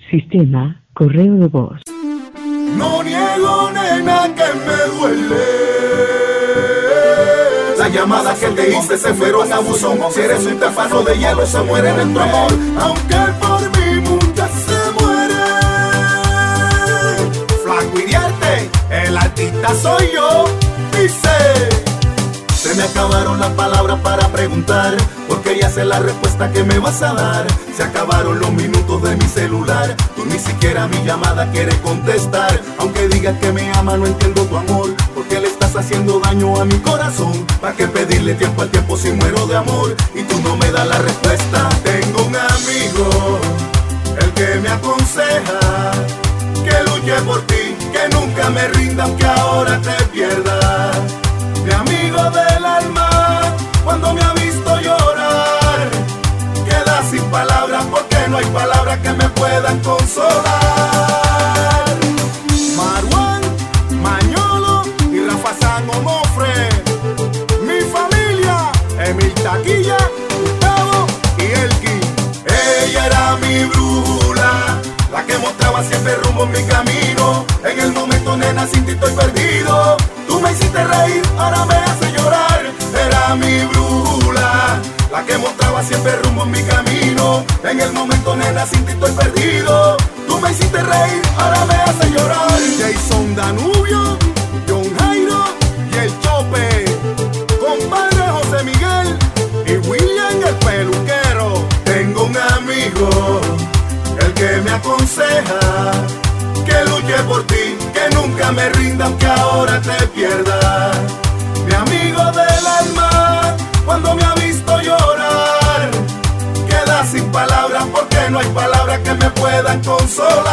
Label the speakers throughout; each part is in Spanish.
Speaker 1: Sistema correo de voz.
Speaker 2: No niego, nena, que me duele. Las llamadas que te hice se fueron a buzón. Si eres un tefano de hielo, se mueren en tu amor. Aunque por mí muchas se mueren. Flaco Iriarte, el artista soy yo. Dice: se me acabaron las palabras para preguntar, porque ya sé la respuesta que me vas a dar. Se acabaron los minutos de mi celular, tú ni siquiera mi llamada quieres contestar. Aunque digas que me ama, no entiendo tu amor, porque le estás haciendo daño a mi corazón. ¿Para qué pedirle tiempo al tiempo si muero de amor? Y tú no me das la respuesta. Tengo un amigo, el que me aconseja que luche por ti, que nunca me rinda aunque ahora te pierda. Mi amigo del alma, cuando me ha visto llorar, queda sin palabras porque no hay palabras que me puedan consolar. Marwan, Mañolo y Rafa San Onofre, mi familia, Emil Taquilla, Gustavo y Elki. Ella era mi brújula, la que mostraba siempre rumbo en mi camino. En el momento, nena, sin ti estoy perdido. Tú me hiciste reír, ahora me hace llorar. Era mi brújula, la que mostraba siempre rumbo en mi camino. En el momento, nena, sin ti estoy perdido. Tú me hiciste reír, ahora me hace llorar. Jason Danubio, John Jairo y el Chope, compadre José Miguel y William el peluquero. Tengo un amigo, el que me aconseja que luche por ti, que nunca me rinda aunque ahora te pierda. Mi amigo del alma, cuando me ha visto llorar, queda sin palabras porque no hay palabras que me puedan consolar.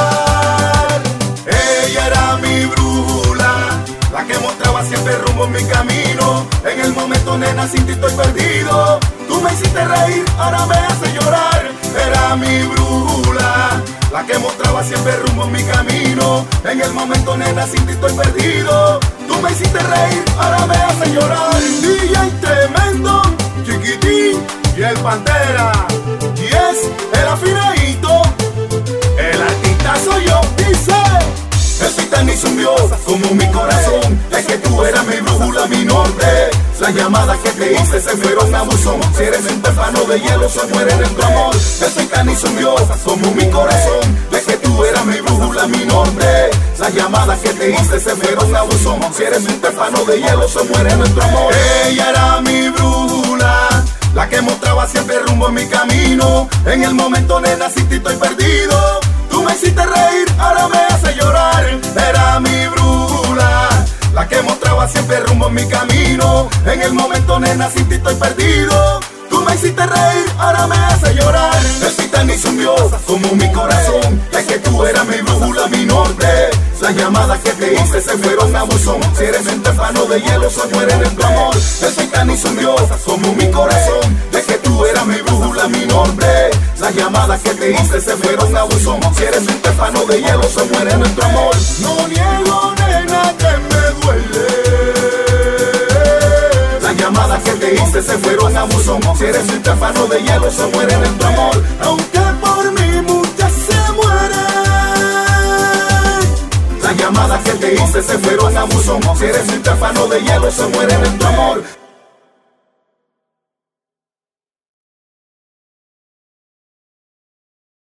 Speaker 2: Ella era mi brújula, la que mostraba siempre rumbo en mi camino. En el momento, nena, sin ti estoy perdido. Tú me hiciste reír, ahora me hace llorar. Era mi brújula, la que mostraba siempre rumbo en mi camino. En el momento, nena, sin ti estoy perdido. Tú me hiciste reír, ahora me hace llorar. DJ Tremendo, Chiquitín y el Pantera. Y es el afinadito, el artista soy yo. Dice: el titán hizo un dios como mi corazón. Es que tú eras mi brújula, mi norte. Las llamadas que te hice se fueron a buzón. Si eres un tefano de hielo, se mueren en tu amor. El titán hizo un dios como mi corazón. Es que tú eras mi brújula, mi norte. Las llamadas que te hice se fueron a buzón. Si eres un tefano de hielo, se mueren en tu amor. Ella era mi brújula, la que mostraba siempre rumbo en mi camino. En el momento, nena, sin ti estoy perdido. Tú me hiciste reír, ahora me hace llorar. Era mi brújula, la que mostraba siempre rumbo en mi camino. En el momento, nena, sin ti estoy perdido. Tú me hiciste reír, ahora me hace llorar. El titán hizo un dios como mi corazón. Es que tú eras mi brújula, mi norte. Las llamadas que te hice se fueron a buzón. Si eres un tefano de hielo, se mueren en tu amor. El titán hizo un dios como mi corazón. Es que tú eras mi brújula, mi norte. Las llamadas que te hice se fueron a buzón. Si eres un tefano de hielo, se mueren en tu amor. No niego, nena, que me duele. Las llamadas que te hice se fueron a buzón. Si eres un tefano de hielo, se mueren en tu amor. Aunque por mí muchas se mueren. Las llamadas que te hice se fueron a buzón. Si eres un tefano de hielo, se mueren en tu amor.